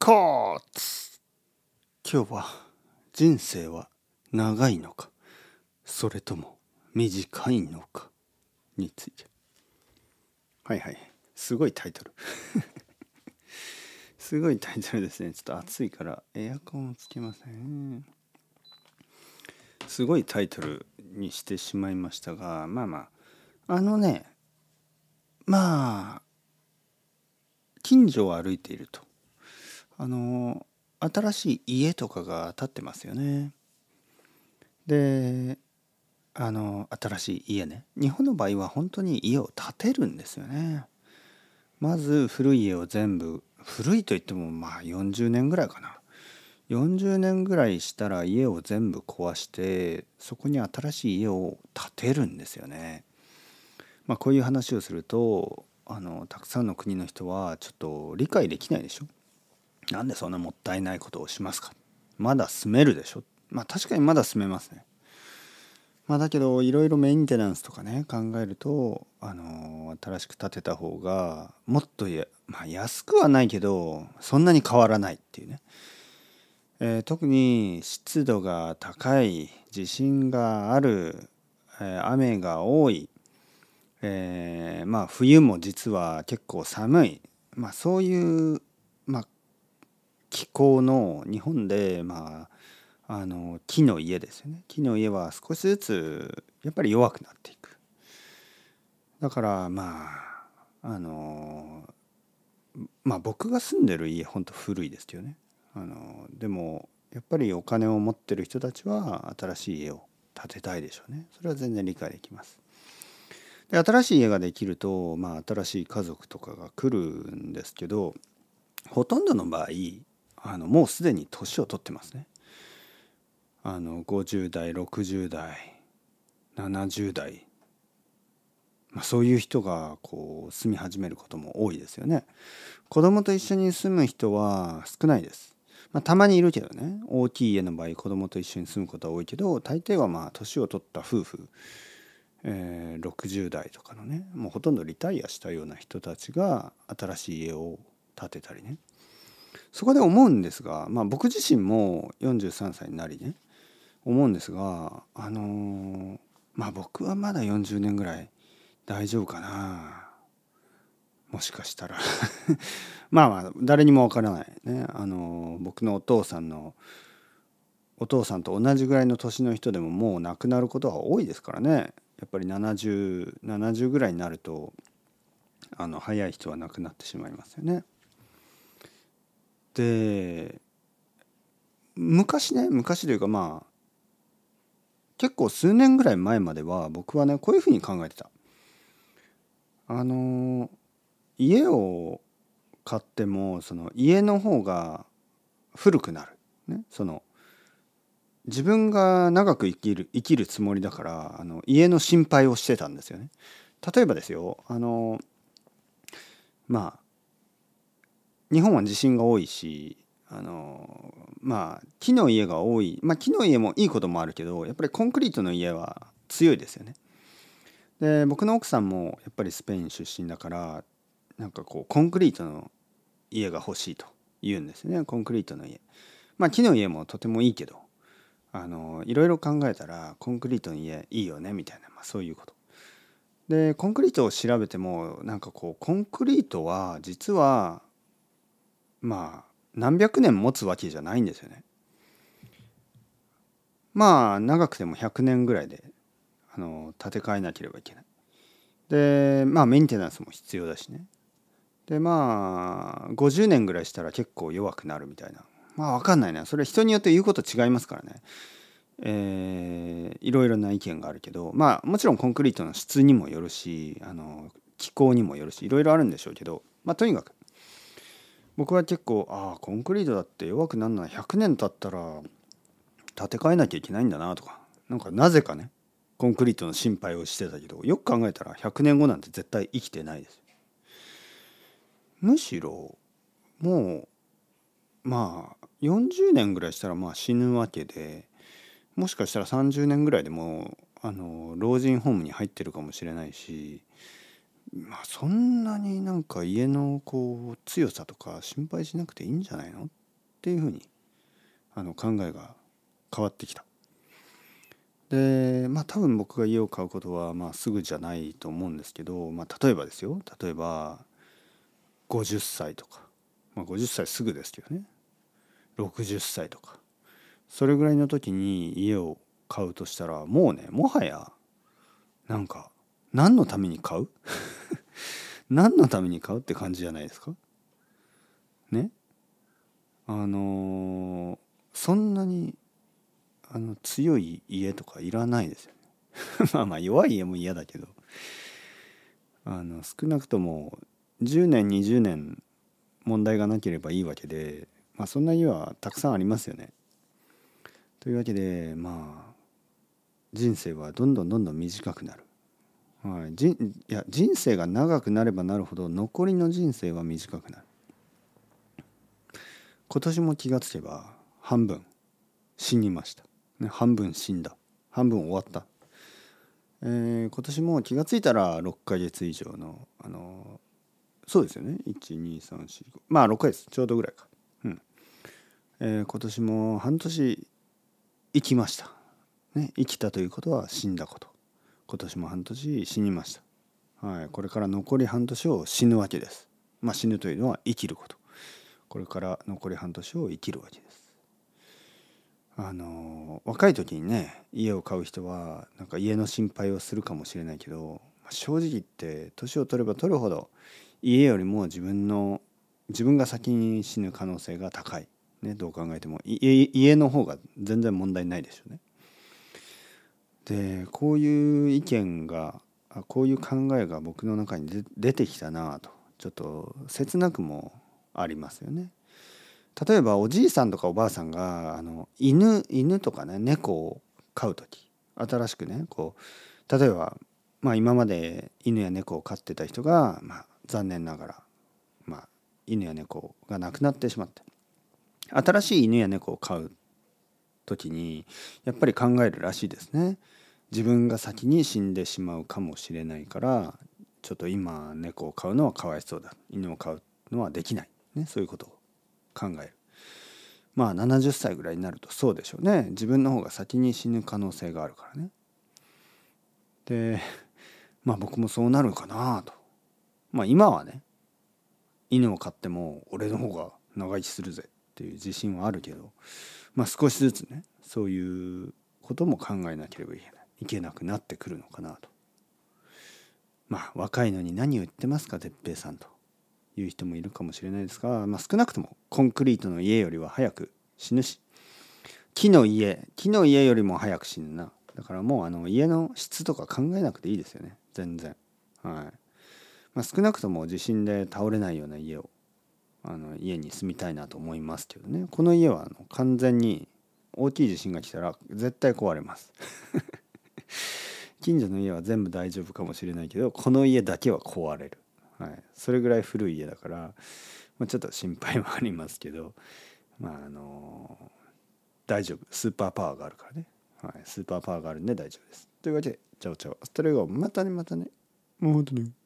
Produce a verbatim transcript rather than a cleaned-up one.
コーツ。今日は人生は長いのかそれとも短いのかについて。はいはい、すごいタイトルすごいタイトルですね。ちょっと暑いからエアコンをつけません。すごいタイトルにしてしまいましたが、まあまああのねまあ近所を歩いているとあの新しい家とかが建ってますよね。であの新しい家ね、日本の場合は本当に家を建てるんですよね。まず古い家を全部、古いといってもまあよんじゅうねんぐらいかな、よんじゅうねんぐらいしたら家を全部壊してそこに新しい家を建てるんですよね。まあこういう話をするとあのたくさんの国の人はちょっと理解できないでしょ。なんでそんなもったいないことをしますか。まだ住めるでしょ。まあ確かにまだ住めますね。まあだけどいろいろメンテナンスとかね考えるとあの新しく建てた方がもっとや、まあ、安くはないけどそんなに変わらないっていうね、えー特に湿度が高い、地震がある、えー雨が多い、えーまあ冬も実は結構寒い、まあそういう、まあ、気候の日本でまああの木の家ですよね。木の家は少しずつやっぱり弱くなっていく。だからまああのまあ僕が住んでる家ほんと古いですけどね。あのでもやっぱりお金を持ってる人たちは新しい家を建てたいでしょうね。それは全然理解できます。で新しい家ができるとまあ新しい家族とかが来るんですけど、ほとんどの場合あのもうすでに年を取ってますね。あのごじゅう代ろくじゅう代ななじゅう代、まあ、そういう人がこう住み始めることも多いですよね。子供と一緒に住む人は少ないです。まあ、たまにいるけどね、大きい家の場合子供と一緒に住むことは多いけど、大抵はまあ年を取った夫婦、えー、ろくじゅう代とかのね、もうほとんどリタイアしたような人たちが新しい家を建てたりね。そこで思うんですが、まあ僕自身もよんじゅうさんさいになりね思うんですが、あのーまあ僕はまだよんじゅうねんぐらい大丈夫かな、もしかしたらまあまあ誰にもわからないね。あのー僕のお父さんのお父さんと同じぐらいの年の人でももう亡くなることは多いですからね。やっぱりななじゅう、ななじゅうぐらいになるとあの早い人は亡くなってしまいますよね。で昔ね昔というかまあ結構数年ぐらい前までは僕はねこういうふうに考えてた。あの家を買ってもその家の方が古くなる、ね、その自分が長く生きる生きるつもりだからあの家の心配をしてたんですよね。例えばですよ、あのまあ日本は地震が多いし、あのまあ木の家が多い、まあ木の家もいいこともあるけどやっぱりコンクリートの家は強いですよね。で僕の奥さんもやっぱりスペイン出身だからなんかこうコンクリートの家が欲しいと言うんですね。コンクリートの家、まあ木の家もとてもいいけどあのいろいろ考えたらコンクリートの家いいよねみたいな、まあ、そういうことでコンクリートを調べてもなんかこうコンクリートは実はまあ何百年持つわけじゃないんですよね。まあ長くてもひゃくねんぐらいであの建て替えなければいけない。でまあメンテナンスも必要だしね。でまあごじゅうねんぐらいしたら結構弱くなるみたいな、まあ分かんないね、それ人によって言うこと違いますからね。えーいろいろな意見があるけど、まあもちろんコンクリートの質にもよるしあの気候にもよるしいろいろあるんでしょうけど、まあとにかく僕は結構ああコンクリートだって弱くなるのはひゃくねん経ったら建て替えなきゃいけないんだなとか、なんかなぜかねコンクリートの心配をしてたけど、よく考えたらひゃくねんごなんて絶対生きてないです。むしろもうまあよんじゅうねんぐらいしたらまあ死ぬわけで、もしかしたらさんじゅうねんぐらいでもうあの老人ホームに入ってるかもしれないし、 まあそんなになんか家のこう強さとか心配しなくていいんじゃないのっていうふうにあの考えが変わってきた。でまあ多分僕が家を買うことはまあすぐじゃないと思うんですけど、まあ例えばですよ、例えばごじゅっさいとか、まあごじゅっさいすぐですけどね、ろくじゅっさいとか、それぐらいの時に家を買うとしたら、もうね、もはやなんか何のために買う何のために買うって感じじゃないですかね。あのーそんなにあの強い家とかいらないですよねまあまあ弱い家も嫌だけど、あの少なくともじゅうねんにじゅうねん問題がなければいいわけで、まあそんな家はたくさんありますよね。というわけでまあ人生はどんどんどんどん短くなる。はい、じいや人生が長くなればなるほど残りの人生は短くなる。今年も気がつけば半分死にました、ね、半分死んだ、半分終わった。えー、今年も気がついたらろっかげつ以上のあのそうですよね、いちにさんよんご、まあろっかげつちょうどぐらいか、うんえー、今年も半年生きました、ね、生きたということは死んだこと。今年も半年死にました。はい、これから残り半年を死ぬわけです。まあ死ぬというのは生きること。これから残り半年を生きるわけです。あの若い時にね家を買う人はなんか家の心配をするかもしれないけど、正直言って年を取れば取るほど家よりも自分の自分が先に死ぬ可能性が高い、ね、どう考えても家、家の方が全然問題ないでしょうね。でこういう意見がこういう考えが僕の中に出てきたなと、ちょっと切なくもありますよね。例えばおじいさんとかおばあさんがあの犬犬とかね猫を飼う時、新しくねこう例えば、まあ、今まで犬や猫を飼ってた人が、まあ、残念ながら、まあ、犬や猫が亡くなってしまって、新しい犬や猫を飼う時にやっぱり考えるらしいですね。自分が先に死んでしまうかもしれないから、ちょっと今猫を飼うのはかわいそうだ、犬を飼うのはできない、ね、そういうことを考える。まあななじゅっさいぐらいになるとそうでしょうね。自分の方が先に死ぬ可能性があるからね。でまあ僕もそうなるかなと。まあ今はね犬を飼っても俺の方が長生きするぜっていう自信はあるけど、まあ少しずつねそういうことも考えなければいけないいけなくなってくるのかなと。まあ若いのに何を言ってますか哲平さんという人もいるかもしれないですが、まあ、少なくともコンクリートの家よりは早く死ぬし、木の家木の家よりも早く死ぬな。だからもうあの家の質とか考えなくていいですよね全然。はい、まあ、少なくとも地震で倒れないような家をあの家に住みたいなと思いますけどね。この家はあの完全に大きい地震が来たら絶対壊れます近所の家は全部大丈夫かもしれないけどこの家だけは壊れる、はい、それぐらい古い家だから、まあ、ちょっと心配はありますけど、まああの大丈夫、スーパーパワーがあるからね、はい、スーパーパワーがあるんで大丈夫です。というわけでチャオチャオ、ストレゴまたねまたねもう本当に